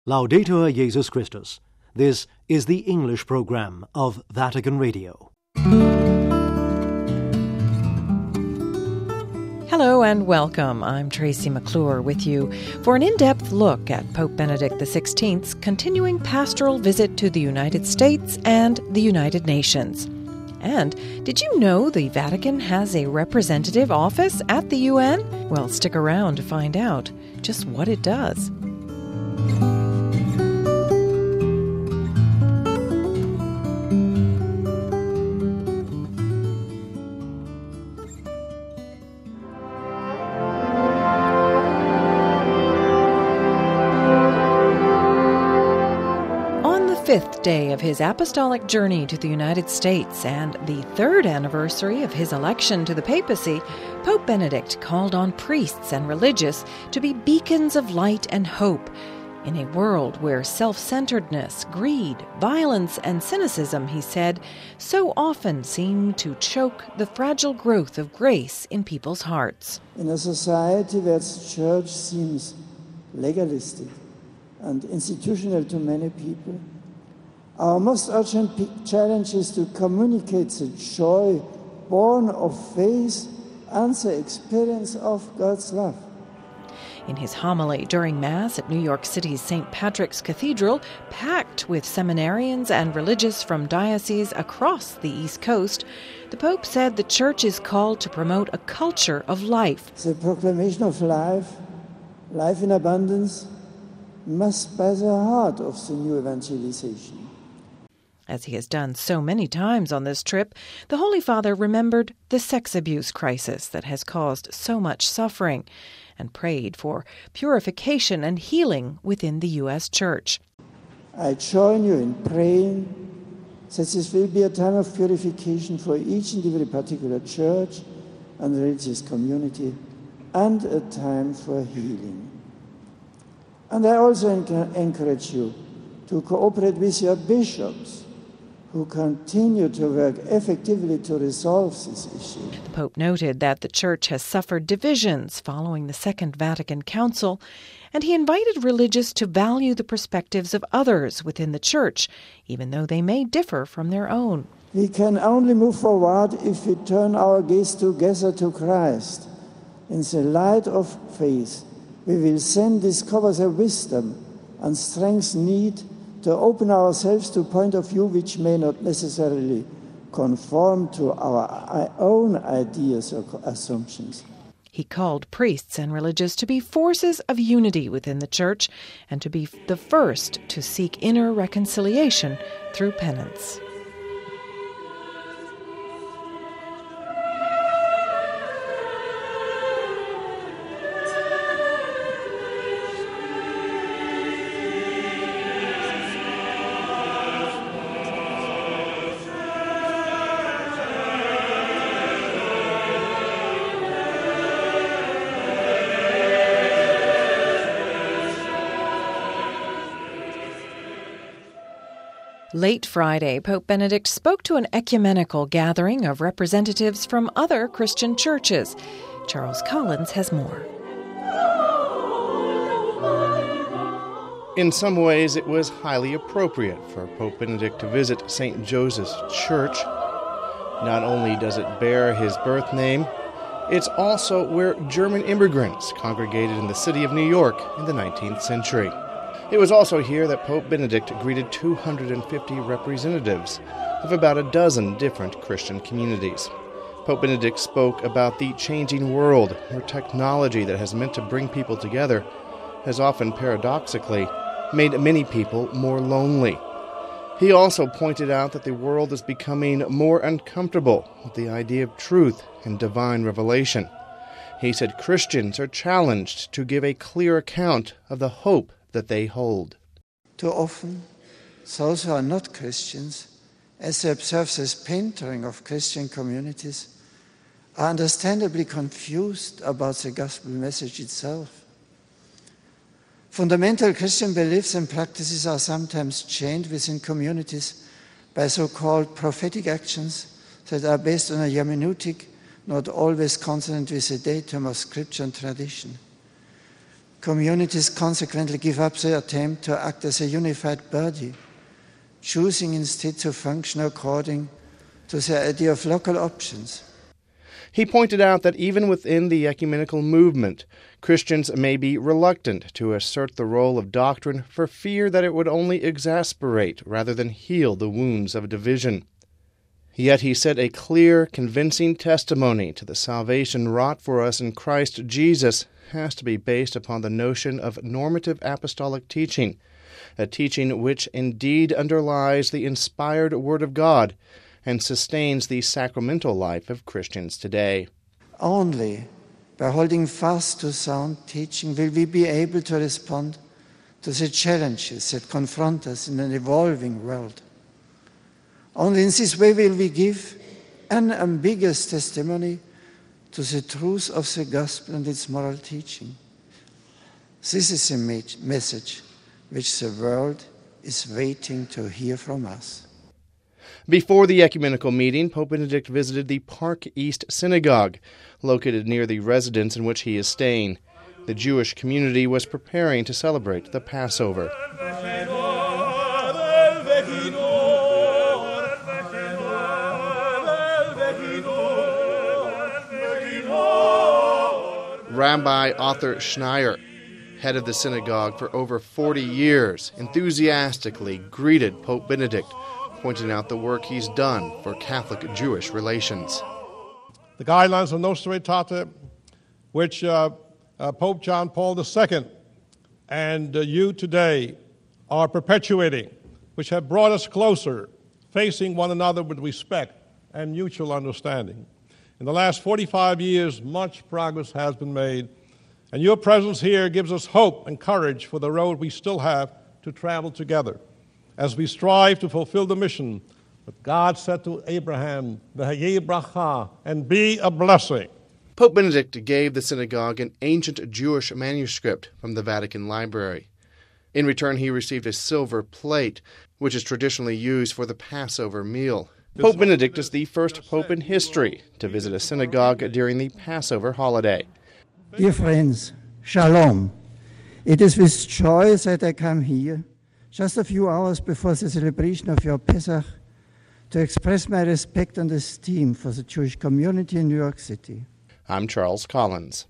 Laudetur Jesus Christus. This is the English program of Vatican Radio. Hello and welcome. I'm Tracy McClure with you for an in-depth look at Pope Benedict XVI's continuing pastoral visit to the United States and the United Nations. And did you know the Vatican has a representative office at the UN? Well, stick around to find out just what it does. Fifth day of his apostolic journey to the United States and the third anniversary of his election to the papacy, Pope Benedict called on priests and religious to be beacons of light and hope in a world where self-centeredness, greed, violence, and cynicism, he said, so often seem to choke the fragile growth of grace in people's hearts. In a society where the church seems legalistic and institutional to many people, our most urgent challenge is to communicate the joy born of faith and the experience of God's love. In his homily during Mass at New York City's St. Patrick's Cathedral, packed with seminarians and religious from dioceses across the East Coast, the Pope said the Church is called to promote a culture of life. The proclamation of life in abundance, must be the heart of the new evangelization. As he has done so many times on this trip, the Holy Father remembered the sex abuse crisis that has caused so much suffering and prayed for purification and healing within the U.S. Church. I join you in praying that this will be a time of purification for each and every particular church and religious community and a time for healing. And I also encourage you to cooperate with your bishops who continue to work effectively to resolve this issue. The Pope noted that the Church has suffered divisions following the Second Vatican Council, and he invited religious to value the perspectives of others within the Church, even though they may differ from their own. We can only move forward if we turn our gaze together to Christ. In the light of faith, we will then discover the wisdom and strength needed to open ourselves to a point of view which may not necessarily conform to our own ideas or assumptions. He called priests and religious to be forces of unity within the Church and to be the first to seek inner reconciliation through penance. Late Friday, Pope Benedict spoke to an ecumenical gathering of representatives from other Christian churches. Charles Collins has more. In some ways, it was highly appropriate for Pope Benedict to visit St. Joseph's Church. Not only does it bear his birth name, it's also where German immigrants congregated in the city of New York in the 19th century. It was also here that Pope Benedict greeted 250 representatives of about a dozen different Christian communities. Pope Benedict spoke about the changing world, where technology that has meant to bring people together has often paradoxically made many people more lonely. He also pointed out that the world is becoming more uncomfortable with the idea of truth and divine revelation. He said Christians are challenged to give a clear account of the hope that they hold. Too often, those who are not Christians, as they observe this painting of Christian communities, are understandably confused about the gospel message itself. Fundamental Christian beliefs and practices are sometimes chained within communities by so-called prophetic actions that are based on a hermeneutic not always consonant with the datum of scripture and tradition. Communities consequently give up the attempt to act as a unified body, choosing instead to function according to the idea of local options. He pointed out that even within the ecumenical movement, Christians may be reluctant to assert the role of doctrine for fear that it would only exasperate rather than heal the wounds of division. Yet he said a clear, convincing testimony to the salvation wrought for us in Christ Jesus has to be based upon the notion of normative apostolic teaching, a teaching which indeed underlies the inspired Word of God and sustains the sacramental life of Christians today. Only by holding fast to sound teaching will we be able to respond to the challenges that confront us in an evolving world. Only in this way will we give an ambiguous testimony to the truth of the gospel and its moral teaching. This is a message which the world is waiting to hear from us. Before the ecumenical meeting, Pope Benedict visited the Park East Synagogue, located near the residence in which he is staying. The Jewish community was preparing to celebrate the Passover. Rabbi Arthur Schneier, head of the synagogue for over 40 years, enthusiastically greeted Pope Benedict, pointing out the work he's done for Catholic-Jewish relations. The guidelines of Nostra Aetate, which Pope John Paul II and you today are perpetuating, which have brought us closer, facing one another with respect and mutual understanding. In the last 45 years, much progress has been made, and your presence here gives us hope and courage for the road we still have to travel together as we strive to fulfill the mission that God said to Abraham, "V'hayeh bracha," and be a blessing. Pope Benedict gave the synagogue an ancient Jewish manuscript from the Vatican Library. In return, he received a silver plate, which is traditionally used for the Passover meal. Pope Benedict is the first pope in history to visit a synagogue during the Passover holiday. Dear friends, Shalom. It is with joy that I come here, just a few hours before the celebration of your Pesach, to express my respect and esteem for the Jewish community in New York City. I'm Charles Collins.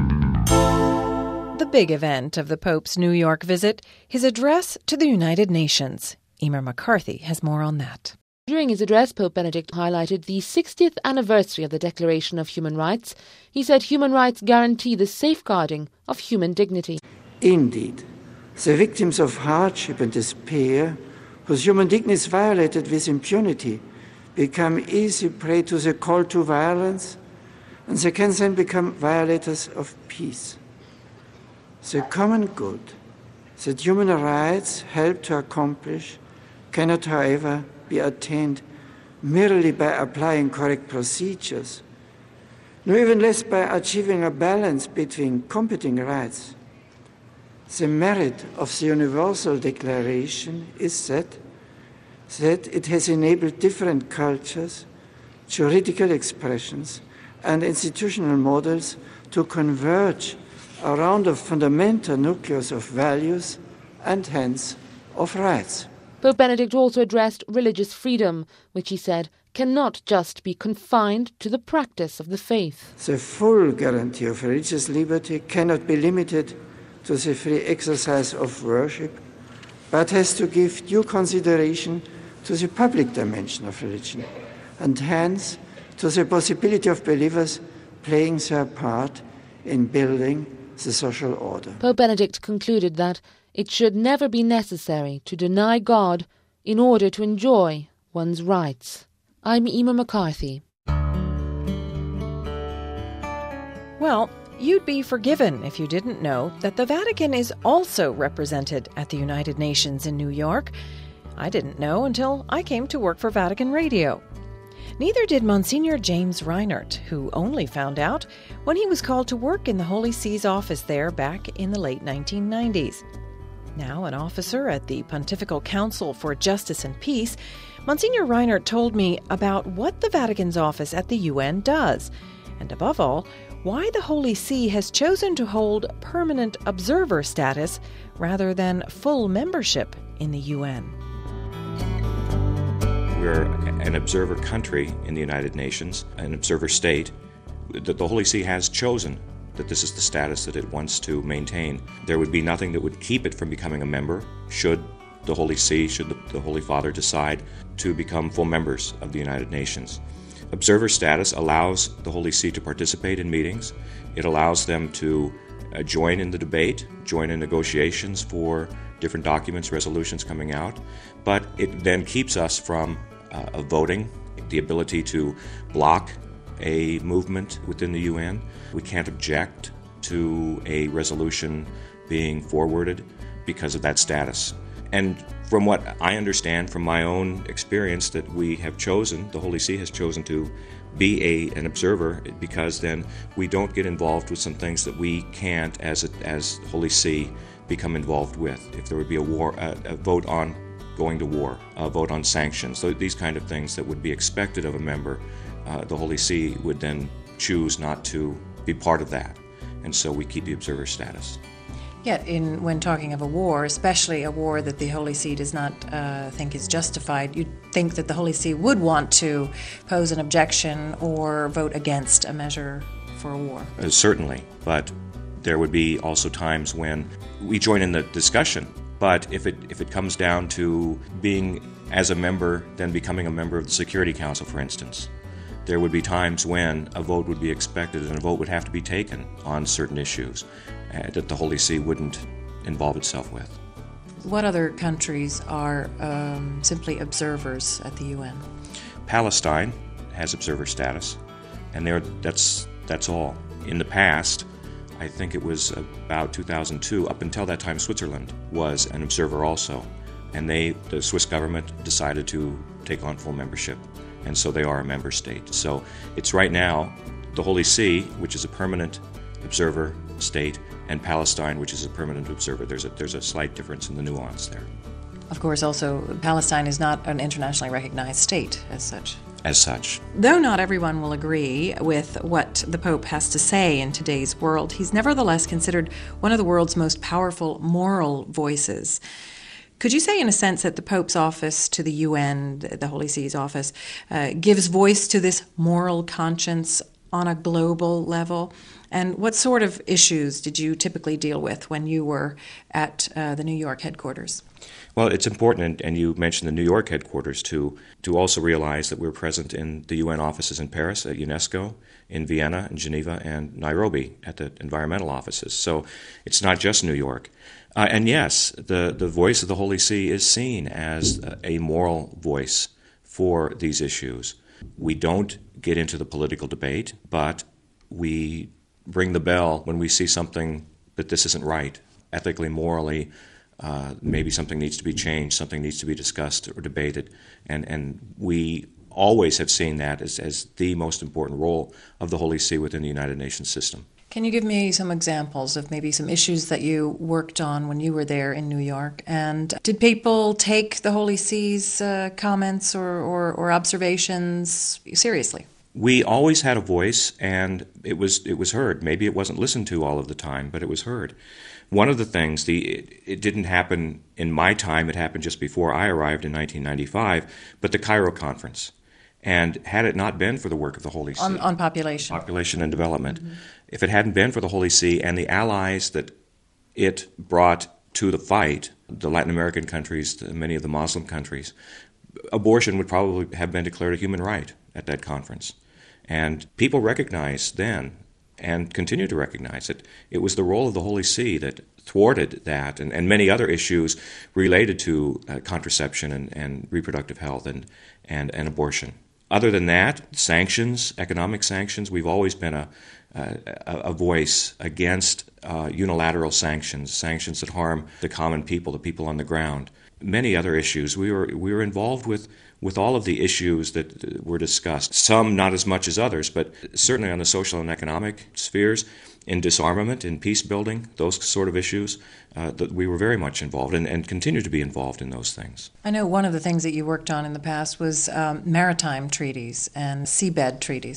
The big event of the Pope's New York visit, his address to the United Nations. Emer McCarthy has more on that. During his address, Pope Benedict highlighted the 60th anniversary of the Declaration of Human Rights. He said human rights guarantee the safeguarding of human dignity. Indeed, the victims of hardship and despair, whose human dignity is violated with impunity, become easy prey to the call to violence, and they can then become violators of peace. The common good that human rights help to accomplish cannot, however, be attained merely by applying correct procedures, nor even less by achieving a balance between competing rights. The merit of the Universal Declaration is that it has enabled different cultures, juridical expressions, and institutional models to converge around a fundamental nucleus of values and hence of rights. Pope Benedict also addressed religious freedom, which he said cannot just be confined to the practice of the faith. The full guarantee of religious liberty cannot be limited to the free exercise of worship, but has to give due consideration to the public dimension of religion, and hence to the possibility of believers playing their part in building the social order. Pope Benedict concluded that it should never be necessary to deny God in order to enjoy one's rights. I'm Emer McCarthy. Well, you'd be forgiven if you didn't know that the Vatican is also represented at the United Nations in New York. I didn't know until I came to work for Vatican Radio. Neither did Monsignor James Reinert, who only found out when he was called to work in the Holy See's office there back in the late 1990s. Now an officer at the Pontifical Council for Justice and Peace, Monsignor Reinert told me about what the Vatican's office at the UN does, and above all, why the Holy See has chosen to hold permanent observer status rather than full membership in the UN. We're an observer country in the United Nations, an observer state, that the Holy See has chosen that this is the status that it wants to maintain. There would be nothing that would keep it from becoming a member should the Holy See, should the Holy Father decide to become full members of the United Nations. Observer status allows the Holy See to participate in meetings. It allows them to join in the debate, join in negotiations for different documents, resolutions coming out, but it then keeps us from voting, the ability to block a movement within the UN. We can't object to a resolution being forwarded because of that status. And from what I understand from my own experience, that we have chosen, the Holy See has chosen to be an observer, because then we don't get involved with some things that we can't, as Holy See, become involved with. If there would be a vote on going to war, a vote on sanctions, these kind of things that would be expected of a member, the Holy See would then choose not to be part of that. And so we keep the observer status. Yet, when talking of a war, especially a war that the Holy See does not think is justified, you'd think that the Holy See would want to pose an objection or vote against a measure for a war. Certainly, but there would be also times when we join in the discussion. But if it comes down to being as a member, then becoming a member of the Security Council, for instance, there would be times when a vote would be expected and a vote would have to be taken on certain issues that the Holy See wouldn't involve itself with. What other countries are simply observers at the UN? Palestine has observer status, and that's all. In the past, I think it was about 2002, up until that time Switzerland was an observer also, and the Swiss government decided to take on full membership, and so they are a member state. So it's right now the Holy See, which is a permanent observer state, and Palestine, which is a permanent observer. There's a slight difference in the nuance there. Of course, also, Palestine is not an internationally recognized state as such. As such. Though not everyone will agree with what the Pope has to say in today's world, he's nevertheless considered one of the world's most powerful moral voices. Could you say, in a sense, that the Pope's office to the UN, the Holy See's office, gives voice to this moral conscience on a global level? And what sort of issues did you typically deal with when you were at the New York headquarters? Well, it's important, and you mentioned the New York headquarters, to also realize that we're present in the UN offices in Paris at UNESCO, in Vienna, in Geneva, and Nairobi at the environmental offices. So it's not just New York. And yes, the voice of the Holy See is seen as a moral voice for these issues. We don't get into the political debate, but we ring the bell when we see something that this isn't right, ethically, morally. Maybe something needs to be changed, something needs to be discussed or debated, and we always have seen that as the most important role of the Holy See within the United Nations system. Can you give me some examples of maybe some issues that you worked on when you were there in New York? And did people take the Holy See's comments or observations seriously? We always had a voice, and it was heard. Maybe it wasn't listened to all of the time, but it was heard. One of the things, it didn't happen in my time, it happened just before I arrived in 1995, but the Cairo Conference. And had it not been for the work of the Holy See... On population and development. Mm-hmm. If it hadn't been for the Holy See and the allies that it brought to the fight, the Latin American countries, many of the Muslim countries, abortion would probably have been declared a human right at that conference. And people recognized then, and continue to recognize it, it was the role of the Holy See that thwarted that and many other issues related to contraception and reproductive health and abortion. Other than that, sanctions, economic sanctions, we've always been a voice against unilateral sanctions that harm the common people, the people on the ground. Many other issues. We were involved with all of the issues that were discussed. Some not as much as others, but certainly on the social and economic spheres, in disarmament, in peace building, those sort of issues, that we were very much involved and continue to be involved in those things. I know one of the things that you worked on in the past was maritime treaties and seabed treaties.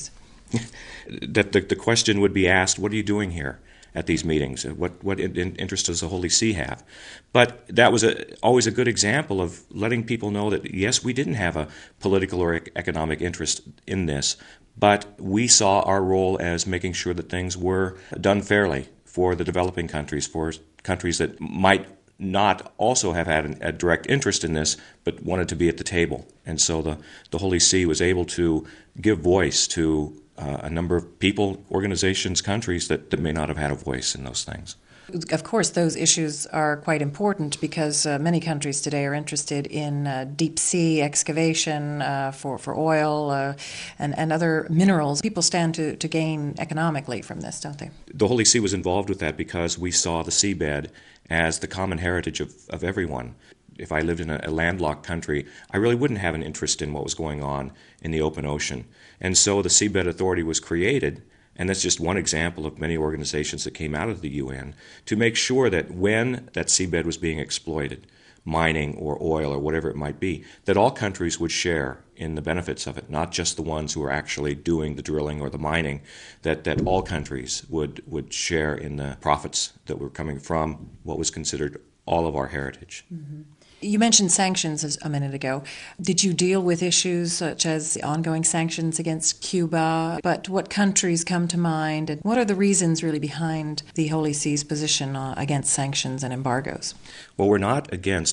that the question would be asked, what are you doing here at these meetings? What interest does the Holy See have? But that was always a good example of letting people know that, yes, we didn't have a political or economic interest in this, but we saw our role as making sure that things were done fairly for the developing countries, for countries that might not also have had a direct interest in this, but wanted to be at the table. And so the Holy See was able to give voice to a number of people, organizations, countries that may not have had a voice in those things. Of course, those issues are quite important because many countries today are interested in deep sea excavation for oil and other minerals. People stand to gain economically from this, don't they? The Holy See was involved with that because we saw the seabed as the common heritage of everyone. If I lived in a landlocked country, I really wouldn't have an interest in what was going on in the open ocean. And so the Seabed Authority was created, and that's just one example of many organizations that came out of the UN, to make sure that when that seabed was being exploited, mining or oil or whatever it might be, that all countries would share in the benefits of it, not just the ones who are actually doing the drilling or the mining, that all countries would share in the profits that were coming from what was considered all of our heritage. Mm-hmm. You mentioned sanctions a minute ago. Did you deal with issues such as the ongoing sanctions against Cuba? But what countries come to mind, and what are the reasons really behind the Holy See's position against sanctions and embargoes? Well, we're not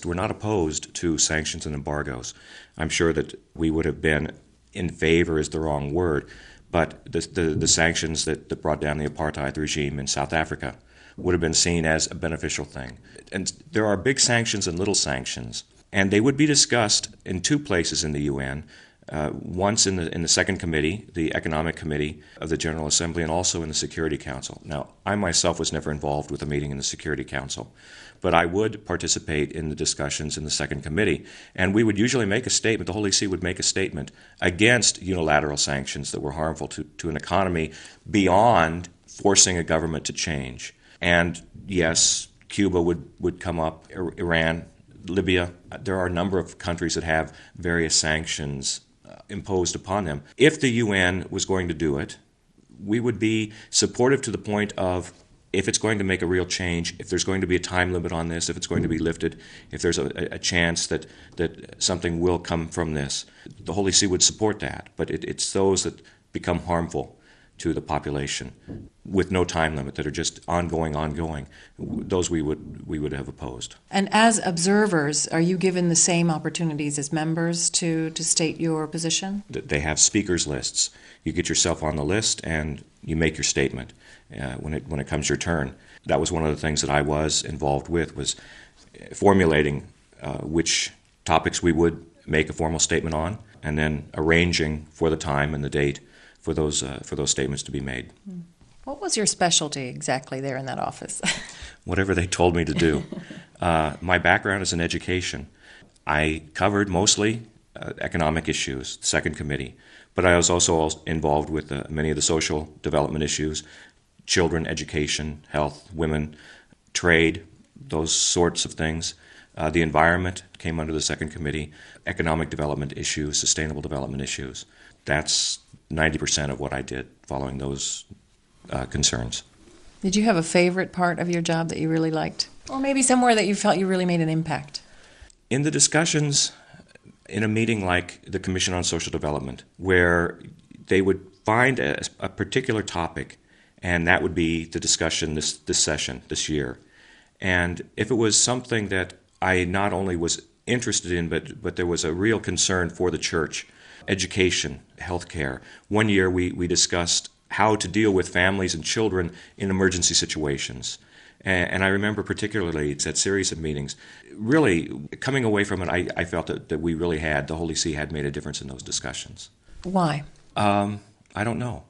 opposed to sanctions and embargoes. I'm sure that we would have been in favor is the wrong word, but the sanctions that brought down the apartheid regime in South Africa would have been seen as a beneficial thing. And there are big sanctions and little sanctions, and they would be discussed in two places in the UN, once in the Second Committee, the Economic Committee of the General Assembly, and also in the Security Council. Now, I myself was never involved with a meeting in the Security Council, but I would participate in the discussions in the Second Committee, and we would usually make a statement, the Holy See would make a statement against unilateral sanctions that were harmful to an economy beyond forcing a government to change. And yes, Cuba would come up, Iran, Libya. There are a number of countries that have various sanctions imposed upon them. If the UN was going to do it, we would be supportive to the point of, if it's going to make a real change, if there's going to be a time limit on this, if it's going to be lifted, if there's a chance that something will come from this, the Holy See would support that. But it's those that become harmful to the population with no time limit, that are just ongoing, those we would have opposed. And as observers, are you given the same opportunities as members to state your position? They have speakers lists. You get yourself on the list and you make your statement when it comes your turn. That was one of the things that I was involved with, was formulating which topics we would make a formal statement on, and then arranging for the time and the date for those statements to be made. What was your specialty exactly there in that office? Whatever they told me to do. My background is in education. I covered mostly economic issues, the Second Committee, but I was also involved with many of the social development issues, children, education, health, women, trade, those sorts of things. The environment came under the Second Committee, economic development issues, sustainable development issues. That's 90% of what I did following those concerns. Did you have a favorite part of your job that you really liked? Or maybe somewhere that you felt you really made an impact? In the discussions in a meeting like the Commission on Social Development, where they would find a particular topic, and that would be the discussion this session, this year. And if it was something that I not only was interested in, but there was a real concern for the church, education, healthcare. One year we discussed how to deal with families and children in emergency situations. And I remember particularly that series of meetings, really coming away from it, I felt that we really the Holy See had made a difference in those discussions. Why? I don't know.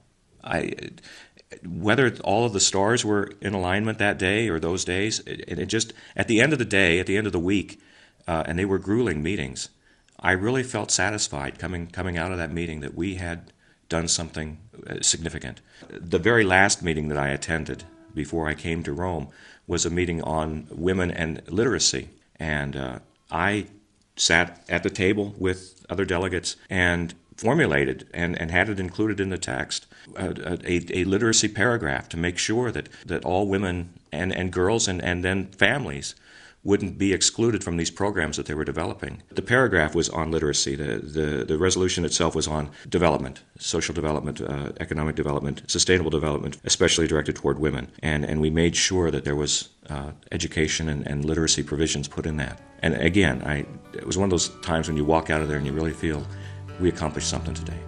Whether all of the stars were in alignment that day or those days, it just, at the end of the day, at the end of the week, and they were grueling meetings, I really felt satisfied coming out of that meeting that we had done something significant. The very last meeting that I attended before I came to Rome was a meeting on women and literacy. And I sat at the table with other delegates, and formulated and had it included in the text, a literacy paragraph to make sure that all women and girls and then families wouldn't be excluded from these programs that they were developing. The paragraph was on literacy. The resolution itself was on development, social development, economic development, sustainable development, especially directed toward women. And we made sure that there was education and literacy provisions put in that. And again, it was one of those times when you walk out of there and you really feel we accomplished something today.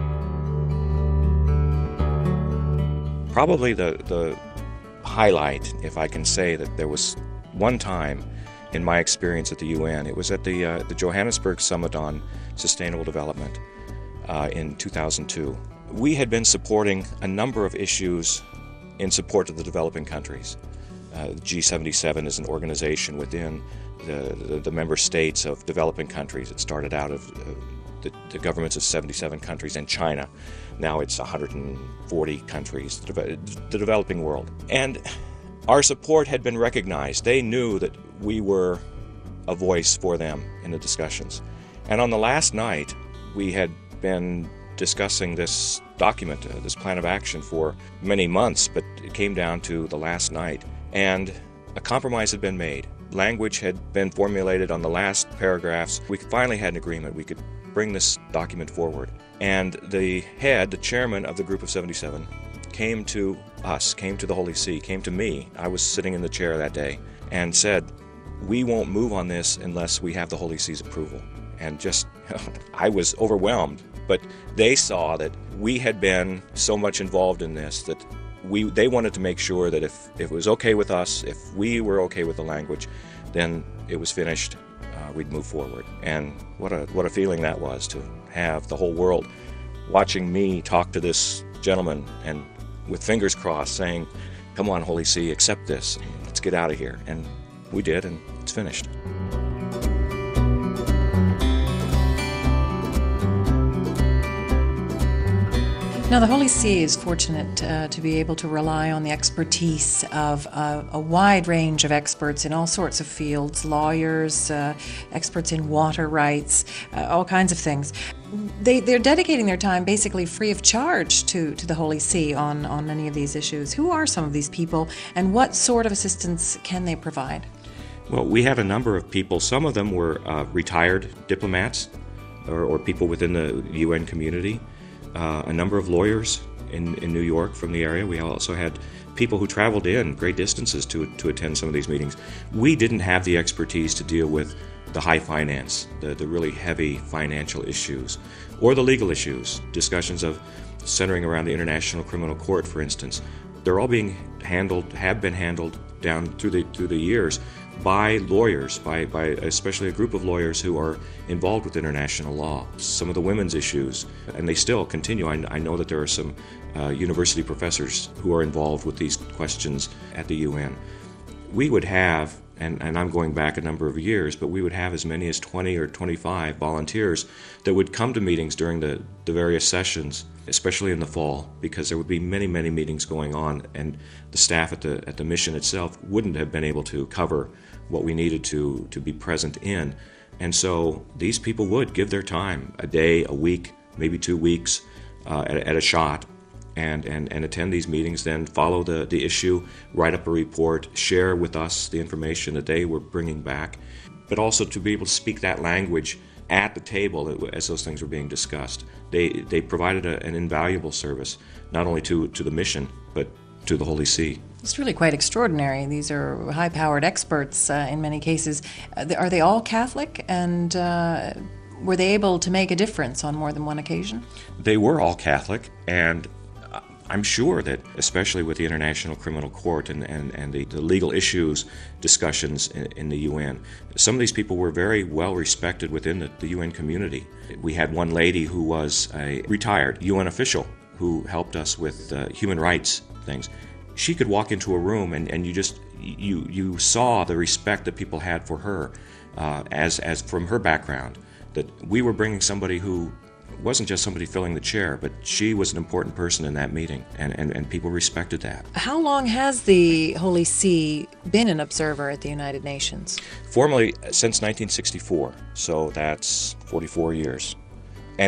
Probably the highlight, if I can say that there was one time in my experience at the UN, it was at the Johannesburg Summit on Sustainable Development in 2002. We had been supporting a number of issues in support of the developing countries. G77 is an organization within the member states of developing countries. It started out of the governments of 77 countries and China. Now it's 140 countries, the developing world. And our support had been recognized. They knew that we were a voice for them in the discussions. And on the last night, we had been discussing this document, this plan of action, for many months, but it came down to the last night. And a compromise had been made. Language had been formulated on the last paragraphs. We finally had an agreement. We could bring this document forward. And the chairman of the Group of 77, came to us, came to the Holy See, came to me. I was sitting in the chair that day and said, we won't move on this unless we have the Holy See's approval. And I was overwhelmed. But they saw that we had been so much involved in this that they wanted to make sure that if it was okay with us, if we were okay with the language, then it was finished. We'd move forward. And what a feeling that was, to have the whole world watching me talk to this gentleman and with fingers crossed saying, come on, Holy See, accept this. Let's get out of here. And we did, and it's finished. Now, the Holy See is fortunate to be able to rely on the expertise of a wide range of experts in all sorts of fields, lawyers, experts in water rights, all kinds of things. They're dedicating their time basically free of charge to the Holy See on many of these issues. Who are some of these people, and what sort of assistance can they provide? Well, we have a number of people. Some of them were retired diplomats or people within the UN community. A number of lawyers in New York from the area. We also had people who traveled in great distances to attend some of these meetings. We didn't have the expertise to deal with the high finance, the really heavy financial issues, or the legal issues, discussions of centering around the International Criminal Court, for instance. They're all being handled, have been handled down through the years by lawyers, by especially a group of lawyers who are involved with international law. Some of the women's issues, and they still continue. I know that there are some university professors who are involved with these questions at the UN. We would have, and I'm going back a number of years, but we would have as many as 20 or 25 volunteers that would come to meetings during the various sessions, especially in the fall, because there would be many, many meetings going on, and the staff at the mission itself wouldn't have been able to cover what we needed to be present in. And so these people would give their time, a day, a week, maybe 2 weeks, at a shot, and attend these meetings, then follow the issue, write up a report, share with us the information that they were bringing back, but also to be able to speak that language at the table as those things were being discussed. They provided an invaluable service, not only to the mission, but to the Holy See. It's really quite extraordinary. These are high-powered experts in many cases. Are they all Catholic, and were they able to make a difference on more than one occasion? They were all Catholic, and I'm sure that, especially with the International Criminal Court and the legal issues discussions in the UN, some of these people were very well respected within the UN community. We had one lady who was a retired UN official who helped us with human rights things. She could walk into a room and you saw the respect that people had for her as from her background, that we were bringing somebody who wasn't just somebody filling the chair, but she was an important person in that meeting, and people respected that. How long has the Holy See been an observer at the United Nations? Formally, since 1964, so that's 44 years. And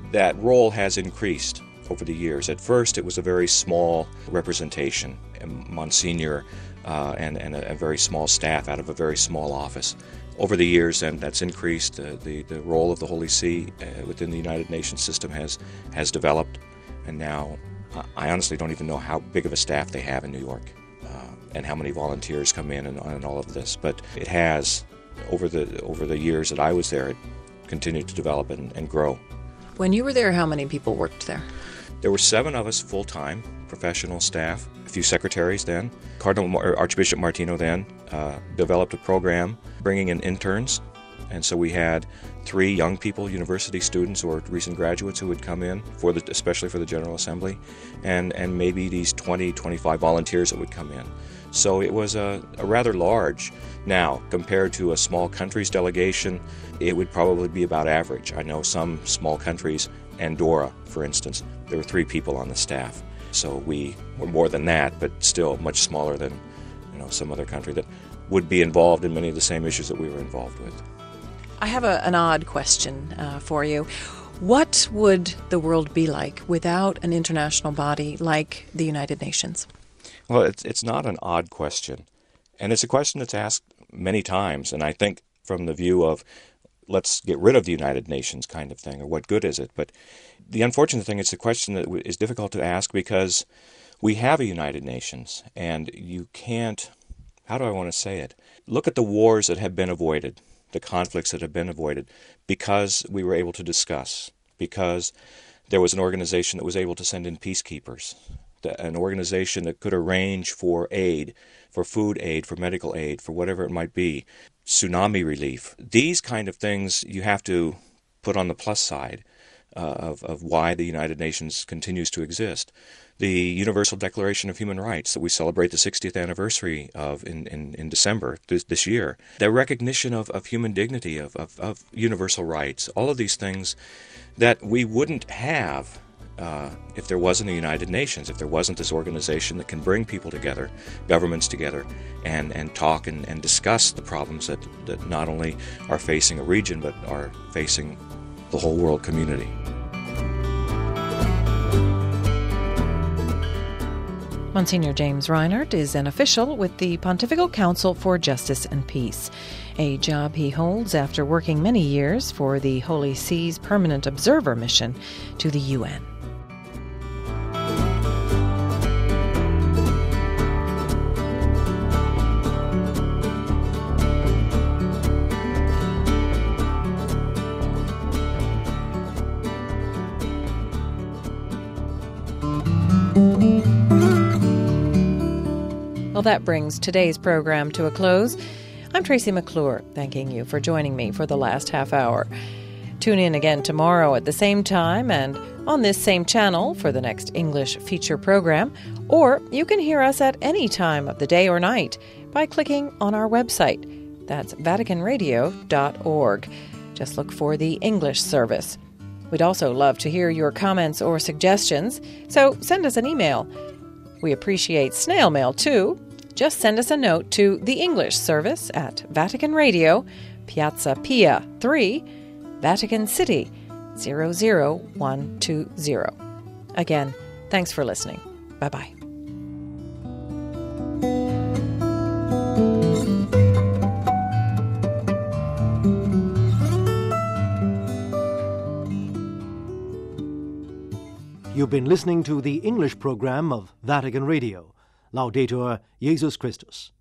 that role has increased over the years. At first, it was a very small representation, Monsignor and a very small staff out of a very small office. Over the years, and that's increased. The role of the Holy See within the United Nations system has developed, and now I honestly don't even know how big of a staff they have in New York and how many volunteers come in and all of this. But it has, over the years that I was there, it continued to develop and grow. When you were there, how many people worked there? There were 7 of us full-time, professional staff, a few secretaries then. Archbishop Martino then developed a program bringing in interns. And so we had 3 young people, university students or recent graduates who would come in, especially for the General Assembly, and maybe these 20, 25 volunteers that would come in. So it was a rather large. Now, compared to a small country's delegation, it would probably be about average. I know some small countries, Andorra, for instance, there were 3 people on the staff. So we were more than that, but still much smaller than some other country that would be involved in many of the same issues that we were involved with. I have an odd question for you. What would the world be like without an international body like the United Nations? Well, it's not an odd question. And it's a question that's asked many times. And I think from the view of let's get rid of the United Nations kind of thing, or what good is it? But the unfortunate thing, it's a question that is difficult to ask because we have a United Nations. And you can't, how do I want to say it? Look at the wars that have been avoided, the conflicts that have been avoided, because we were able to discuss, because there was an organization that was able to send in peacekeepers, an organization that could arrange for aid, for food aid, for medical aid, for whatever it might be, tsunami relief. These kind of things you have to put on the plus side of why the United Nations continues to exist. The Universal Declaration of Human Rights that we celebrate the 60th anniversary of in December this year. The recognition of human dignity, of universal rights, all of these things that we wouldn't have if there wasn't a United Nations, if there wasn't this organization that can bring people together, governments together, and talk and discuss the problems that not only are facing a region but are facing the whole world community. Monsignor James Reinert is an official with the Pontifical Council for Justice and Peace, a job he holds after working many years for the Holy See's Permanent Observer mission to the UN. Well, that brings today's program to a close. I'm Tracy McClure, thanking you for joining me for the last half hour. Tune in again tomorrow at the same time and on this same channel for the next English feature program, or you can hear us at any time of the day or night by clicking on our website. That's VaticanRadio.org. Just look for the English service. We'd also love to hear your comments or suggestions, so send us an email. We appreciate snail mail, too. Just send us a note to the English service at Vatican Radio, Piazza Pia 3, Vatican City, 00120. Again, thanks for listening. Bye-bye. You've been listening to the English program of Vatican Radio. Laudetur Jesus Christus.